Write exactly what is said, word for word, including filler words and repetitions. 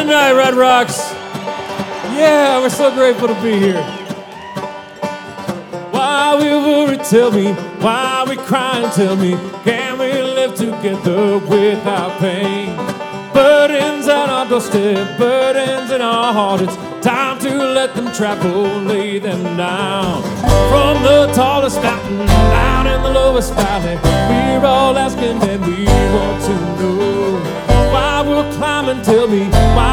tonight, Red Rocks. Yeah, we're so grateful to be here. Why we worry, tell me. Why we cry and tell me. Can we live together without pain? Burdens at our doorstep, burdens in our heart. It's time to let them travel, lay them down. From the tallest mountain, down in the lowest valley, we're all asking and we want to know why we'll climb and tell me why